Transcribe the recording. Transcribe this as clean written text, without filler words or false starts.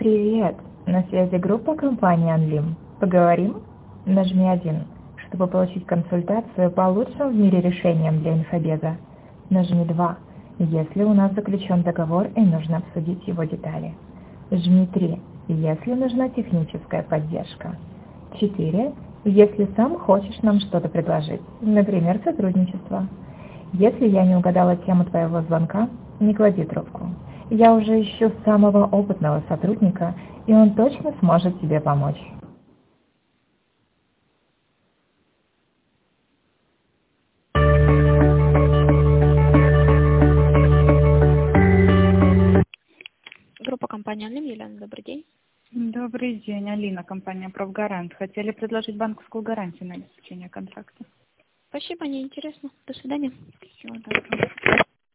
Привет! На связи группа компании Анлим. Поговорим? Нажми 1, чтобы получить консультацию по лучшим в мире решениям для инфобеза. Нажми 2, если у нас заключен договор и нужно обсудить его детали. Жми 3, если нужна техническая поддержка. 4, если сам хочешь нам что-то предложить, например, сотрудничество. Если я не угадала тему твоего звонка, не клади трубку. Я уже ищу самого опытного сотрудника, и он точно сможет тебе помочь. Группа компании «Анлим». Елена, добрый день. Добрый день, Алина, компания «Профгарант». Хотели предложить банковскую гарантию на обеспечение контракта. Спасибо, неинтересно. До свидания. Всего доброго.